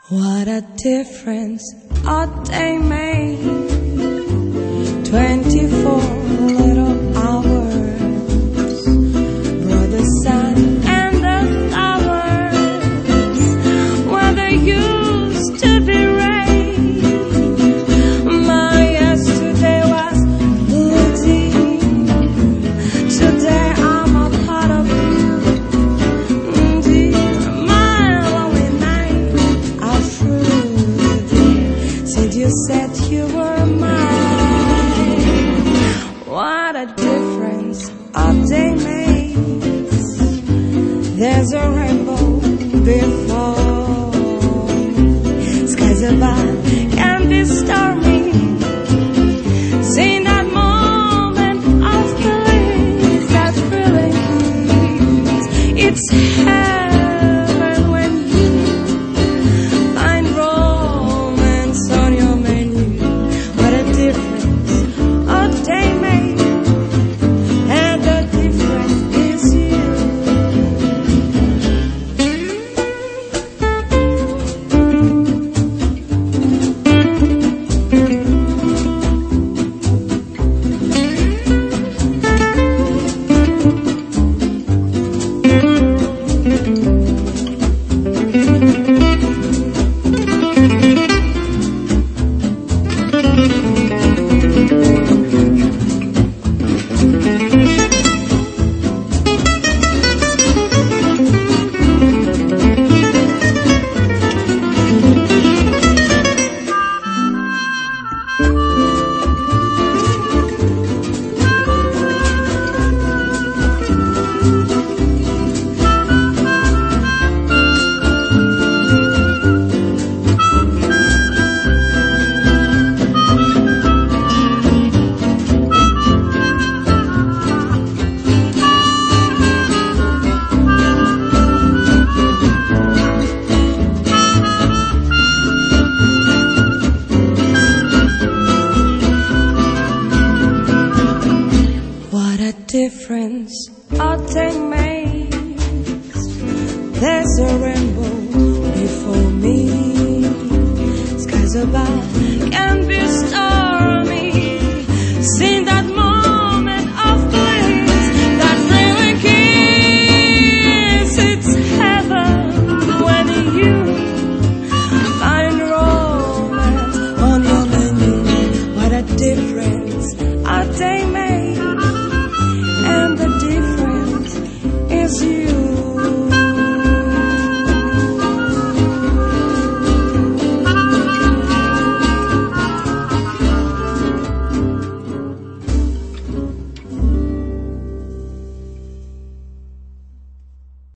What a difference a day made. 24 little hours brought the sun and the flowers where there used to be rain. My yesterday was bleeding. Today I'm a part of you. Dear, my lonely nights are through, dear, since you said you were mine. What a difference a day makes. There's a rainbow before me. Skies above can be stormy. Seeing that moment of bliss, that thrilling kiss, it's heaven when you find romance on your menu. What a difference a day makes, and the difference is you. What a difference a day makes. There's a rainbow before me. Skies above can be stormy. Seeing that moment of bliss, that thrilling kiss, it's heaven when you find romance on your menu. What a difference a day makes, and the difference is you.